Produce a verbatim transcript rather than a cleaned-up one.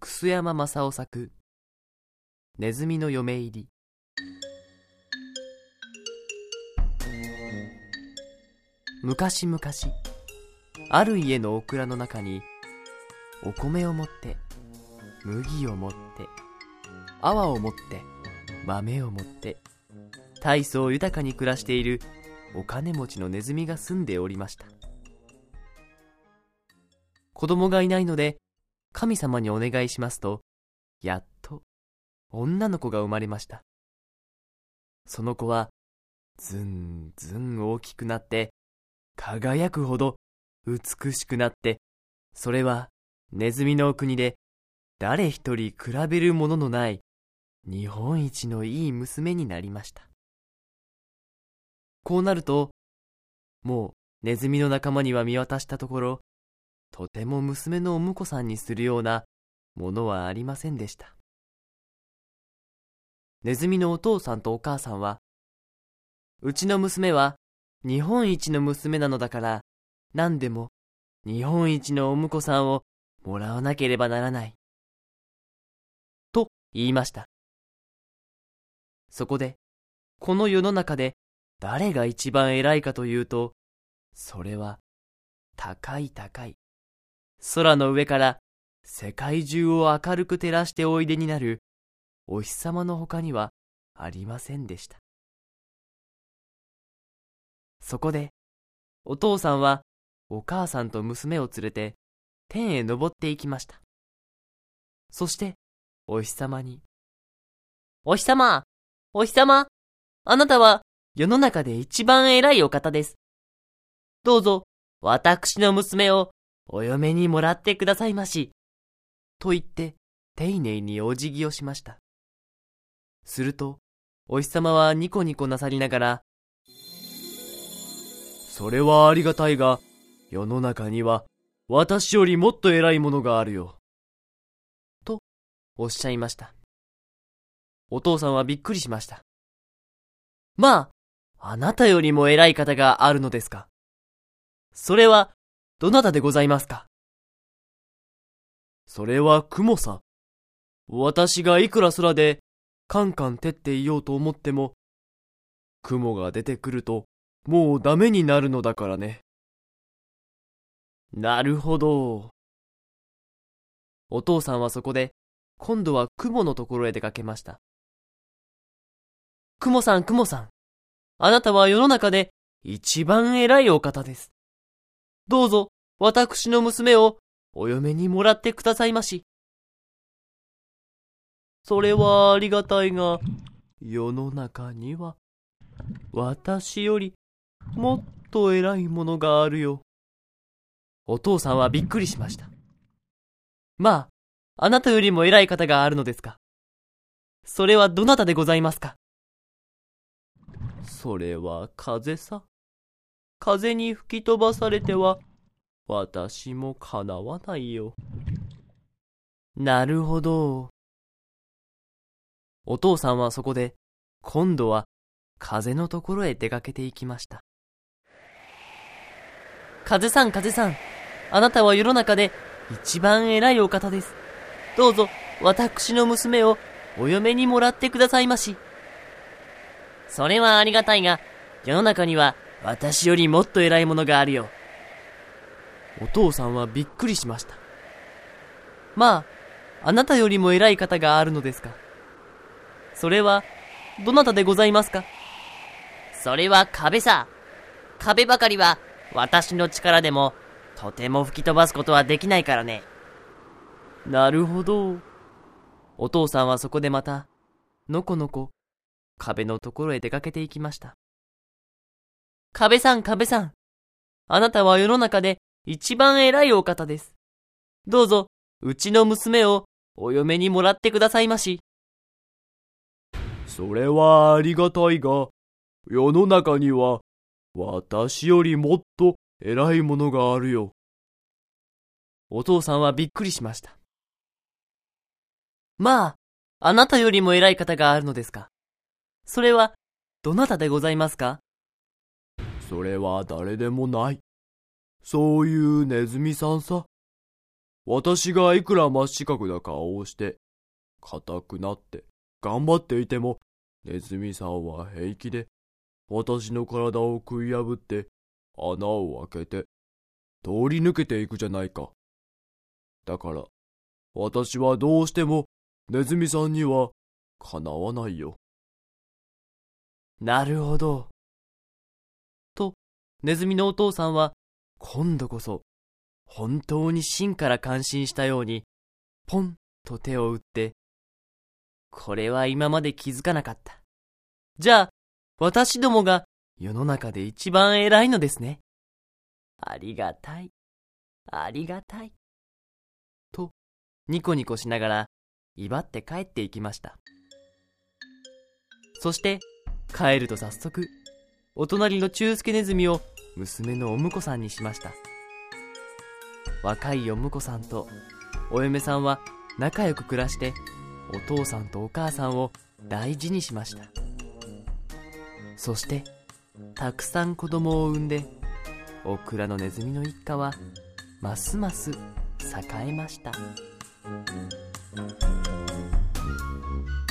楠山正夫作、ネズミの嫁入り。昔々、ある家のオクラの中に、お米を持って、麦を持って、泡を持って、豆を持って、大層豊かに暮らしているお金持ちのネズミが住んでおりました。子供がいないので、神様にお願いしますと、やっと女の子が生まれました。その子はずんずん大きくなって、輝くほど美しくなって、それはネズミの国で誰一人比べるもののない日本一のいい娘になりました。こうなると、もうネズミの仲間には見渡したところ、とても娘のお婿さんにするようなものはありませんでした。ネズミのお父さんとお母さんは、うちの娘は日本一の娘なのだから、何でも日本一のお婿さんをもらわなければならない。と言いました。そこで、この世の中で誰が一番偉いかというと、それは高い高い、空の上から世界中を明るく照らしておいでになるお日様のほかにはありませんでした。そこでお父さんはお母さんと娘を連れて天へ登っていきました。そしてお日様に、お日様、お日様、あなたは世の中で一番偉いお方です。どうぞ私の娘をお嫁にもらってくださいまし。と言って、丁寧にお辞儀をしました。すると、お日様はニコニコなさりながら、それはありがたいが、世の中には私よりもっと偉いものがあるよ。と、おっしゃいました。お父さんはびっくりしました。まあ、あなたよりも偉い方があるのですか。それは、どなたでございますか。それは雲さ。私がいくら空でカンカン照っていようと思っても、雲が出てくるともうダメになるのだからね。なるほど。お父さんはそこで今度は雲のところへ出かけました。雲さん、雲さん。あなたは世の中で一番偉いお方です。どうぞ私の娘をお嫁にもらってくださいまし。それはありがたいが、世の中には私よりもっと偉いものがあるよ。お父さんはびっくりしました。まあ、あなたよりも偉い方があるのですか。それはどなたでございますか。それは風さ。風に吹き飛ばされては私もかなわないよ。なるほど。お父さんはそこで今度は風のところへ出かけていきました。風さん、風さん、あなたは世の中で一番偉いお方です。どうぞ私の娘をお嫁にもらってくださいまし。それはありがたいが、世の中には私よりもっと偉いものがあるよ。お父さんはびっくりしました。まあ、あなたよりも偉い方があるのですか。それはどなたでございますか。それは壁さ。壁ばかりは私の力でもとても吹き飛ばすことはできないからね。なるほど。お父さんはそこでまたのこのこ壁のところへ出かけていきました。壁さん、壁さん、あなたは世の中で一番偉いお方です。どうぞうちの娘をお嫁にもらってくださいまし。それはありがたいが、世の中には私よりもっと偉いものがあるよ。お父さんはびっくりしました。まあ、あなたよりも偉い方があるのですか。それはどなたでございますか。それは誰でもない。そういうネズミさんさ。 私がいくら真四角な顔をして、硬くなって頑張っていても、ネズミさんは平気で、私の体を食い破って穴を開けて、通り抜けていくじゃないか。だから、私はどうしてもネズミさんにはかなわないよ。 なるほど。と、ネズミのお父さんは、今度こそ、本当に真から感心したように、ポンと手を打って、これは今まで気づかなかった。じゃあ、私どもが世の中で一番偉いのですね。ありがたい、ありがたい。と、ニコニコしながら、威張って帰っていきました。そして、帰ると早速、お隣の中助ネズミを娘のお婿さんにしました。若いお婿さんとお嫁さんは仲良く暮らして、お父さんとお母さんを大事にしました。そして、たくさん子供を産んで、オクラのネズミの一家はますます栄えました。